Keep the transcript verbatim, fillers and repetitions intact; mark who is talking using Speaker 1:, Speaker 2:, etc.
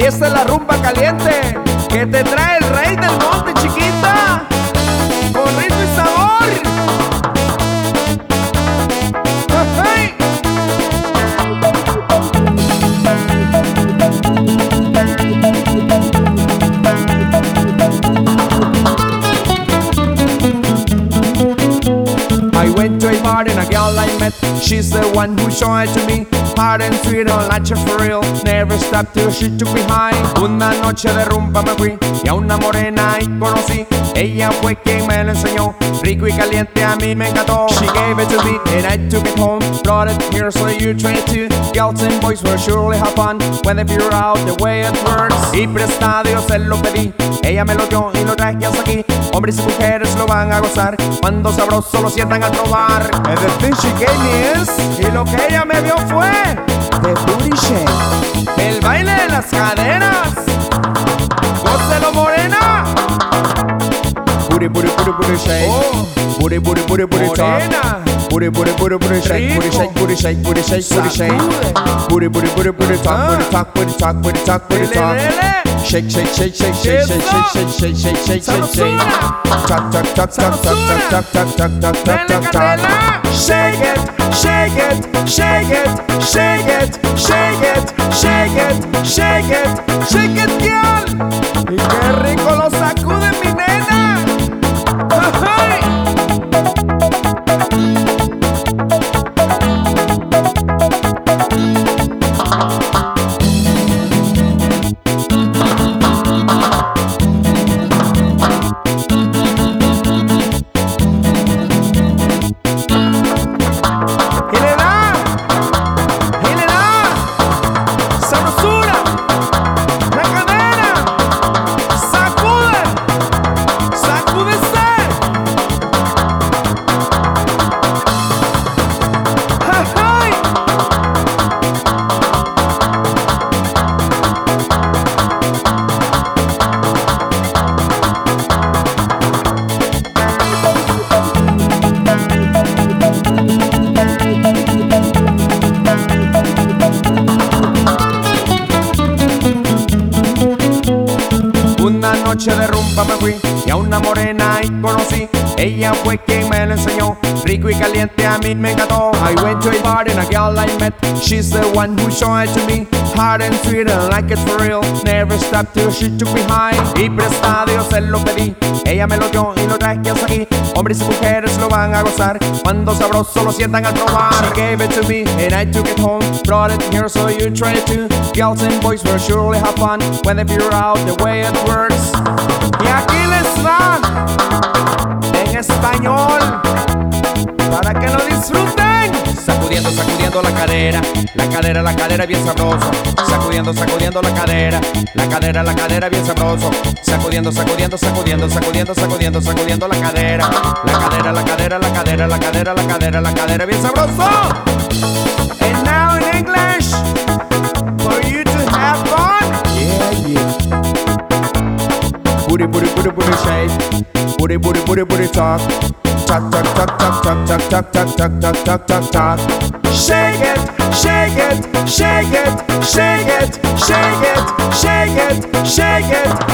Speaker 1: Y esta es la rumba caliente que te trae el rey del monte, chiquita, con ritmo y sabor. ¡Hey! I went to a bar and a girl I met, she's the one who showed it to me. Hard and sweet, all natural for real. Never stopped till she took me high. Una noche de rumba me fui y a una morena ahí conocí. Ella fue quien me lo enseñó, rico y caliente a mí me encantó. She gave it to me and I took it home. Brought it here so you try it too. Girls and boys will surely have fun when they figure out the way it works. Y prestado yo se lo pedí, ella me lo dio y lo traje hasta aquí. Hombres y mujeres lo van a gozar cuando sabroso lo sientan a probar. And the thing she gave me is, y lo que ella me dio fue the booty shake, el baile de las caderas. ¡Gócelo, morena! Booty, booty, booty, booty shake. Oh. Booty, booty, booty, booty morena. Talk. Booty, booty, booty, booty shake. Booty shake, booty shake, booty shake, booty shake. Booty, booty, booty, booty talk. Booty talk, booty talk, booty talk, booty talk. Shake, shake, shake, shake, shake, shake, shake, shake, shake, shake, shake, shake. Talk, talk, talk, talk, talk, talk, talk, talk, talk, talk, talk, talk. Shake it, shake it, shake it, shake it, shake it, shake it, shake it, shake it, girl. Y qué rico lo sacude mi nena. ¡Ay! Una noche de rumba me fui y a una morena ahí conocí. Ella fue quien me lo enseñó, rico y caliente a mí me encantó. I went to a bar and a girl I met, she's the one who showed it to me. Hard and sweet and like it for real. Never stopped till she took me high. Y prestado yo se lo pedí, ella me lo dio y lo traje hasta aquí. Hombres y mujeres lo van a gozar cuando sabroso lo sientan al probar. She gave it to me and I took it home. Brought it here so you try it too. Girls and boys will surely have fun when they figure out the way it works. Y aquí les va en español para que lo disfruten. Sacudiendo, sacudiendo la cadera, la cadera, la cadera bien sabroso. Sacudiendo, sacudiendo la cadera, la cadera, la cadera bien sabroso. Sacudiendo, sacudiendo, sacudiendo, sacudiendo, sacudiendo, sacudiendo la cadera, la cadera, la cadera, la cadera, la cadera, la cadera, la cadera bien sabroso. And now in English, for you to have fun. Yeah, yeah. Booty, booty, booty, booty shake. Booty, booty, booty, booty talk. Talk, talk, talk, talk, talk, talk, talk, talk, talk, talk, talk, talk. Shake it, shake it, shake it, shake it, shake it, shake it, shake it.